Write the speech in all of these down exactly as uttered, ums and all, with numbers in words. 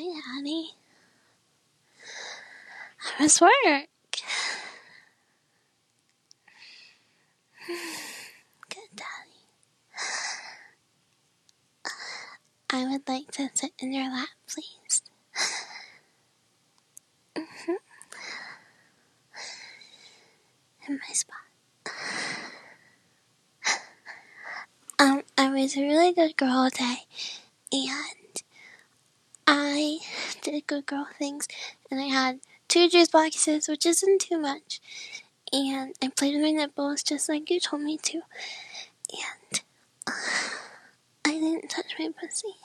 Hi, Daddy. How was work? Good, Daddy. I would like to sit in your lap, please. Mm-hmm. In my spot. Um, I was a really good girl today, and I did good girl things, and I had two juice boxes, which isn't too much, and I played with my nipples just like you told me to, and I didn't touch my pussy.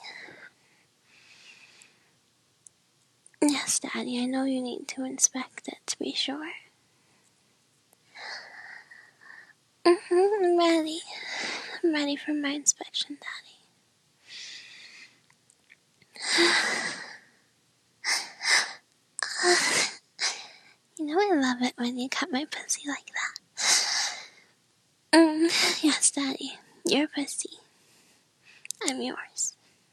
Yes, Daddy, I know you need to inspect it to be sure. Mm-hmm, I'm ready. I'm ready for my inspection, Daddy. You know I love it when you cut my pussy like that. Mm, yes, Daddy. Your pussy. I'm yours.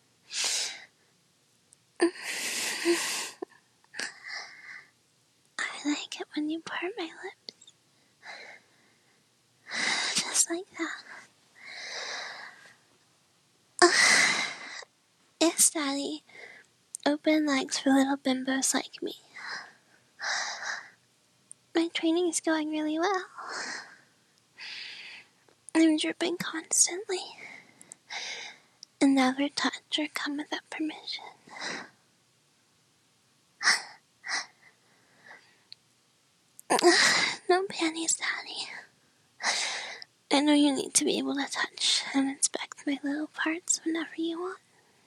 I like it when you part my lips. Just like that. Yes, Daddy. Open legs for little bimbos like me. My training is going really well. I'm dripping constantly. And never touch or come without permission. No panties, Daddy. I know you need to be able to touch and inspect my little parts whenever you want.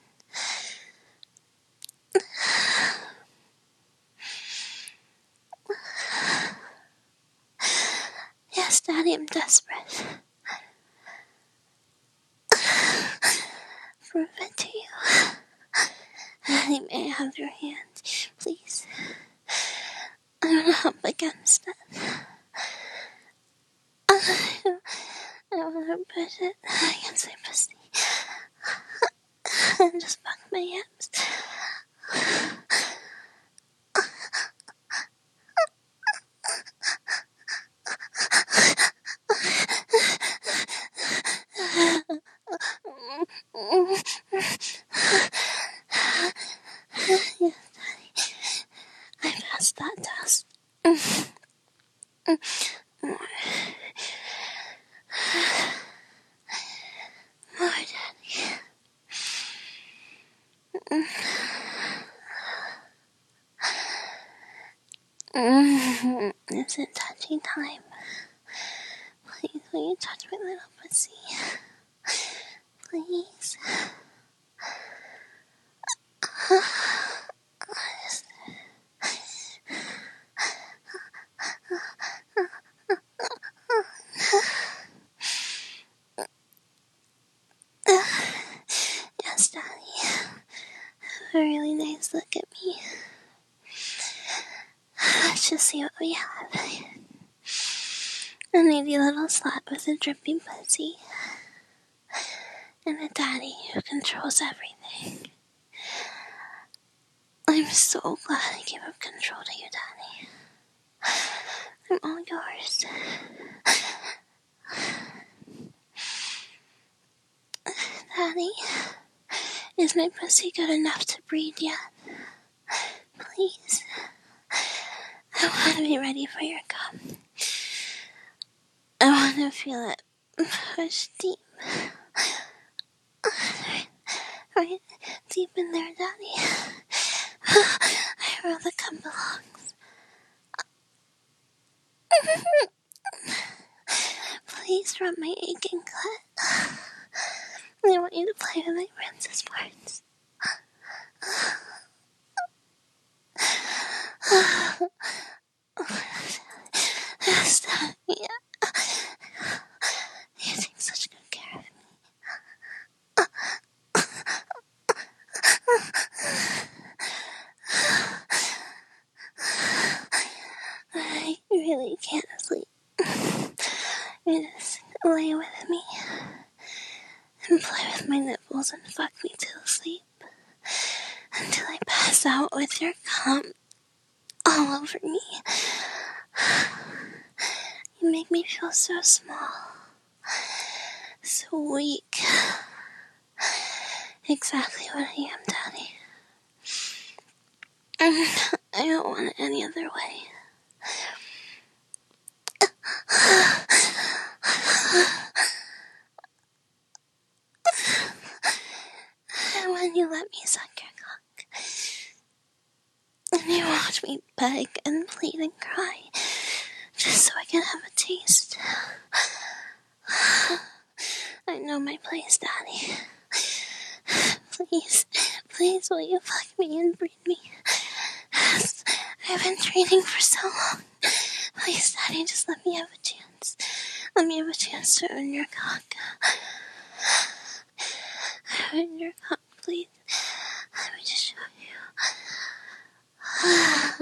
Yes, Daddy, I'm desperate. Prove it to you. Daddy, may I have your hand, please? I want to hump against it. I want to push it against my pussy. And just fuck my hips. Yes, Daddy. I passed that test. More. More, Daddy. Is it touching time? Please, will you touch my little pussy? Please. Yes, Daddy. Have a really nice look at me. Let's just see what we have. A needy little slut with a dripping pussy. And a daddy who controls everything. I'm so glad I gave up control to you, Daddy. I'm all yours. Daddy, is my pussy good enough to breed yet? Please. I want to be ready for your cum. I want to feel it push deep. Right deep in there, Daddy. Where the cum belongs. Please rub my aching clit. I want you to play with my princess parts. Yes, Daddy. You take such good care of me. I really can't sleep. You just lay with me and play with my nipples and fuck me till sleep until I pass pass out with your cum all over me. You make me feel so small, so weak. Exactly what I am, Daddy. I don't want it any other way. And when you let me suck your cock, and you watch me beg and plead and cry, just so I can have a taste, I know my place, Daddy. Please, please, will you fuck me and breed me? I've been training for so long. Please, Daddy, just let me have a chance. Let me have a chance to earn your cock. Earn your cock, please. Let me just show you.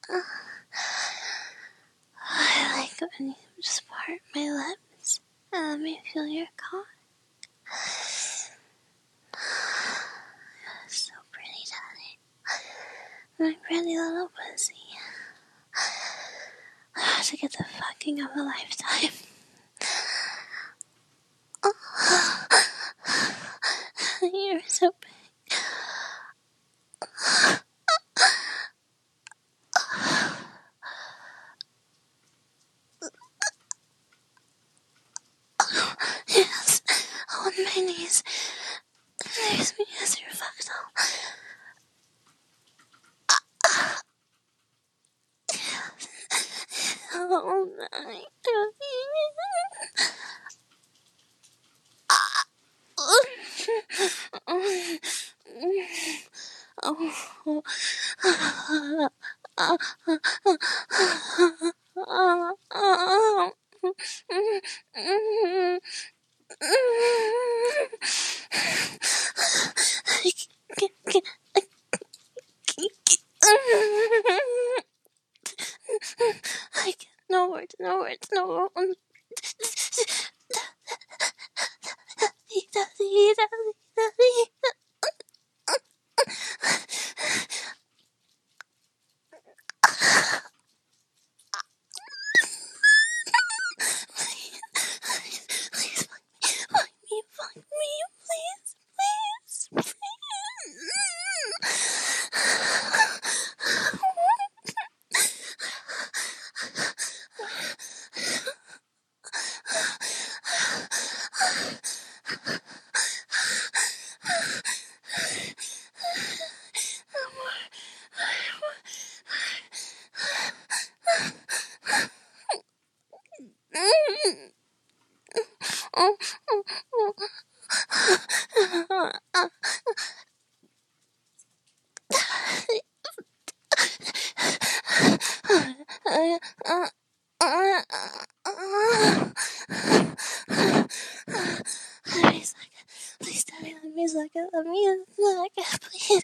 I like when you just part my lips and let me feel your cock. So pretty, Daddy. My pretty little pussy. I have to get the fucking of a lifetime. Oh, you're so big. Yes, on my knees. There's me as your fuck doll. Oh my. I get no words, no words, no words. Daddy, daddy, daddy, daddy. Please, please, fuck me, fuck me, fuck me, please, please, please. Please, Daddy, let me suck it, let me suck it, please.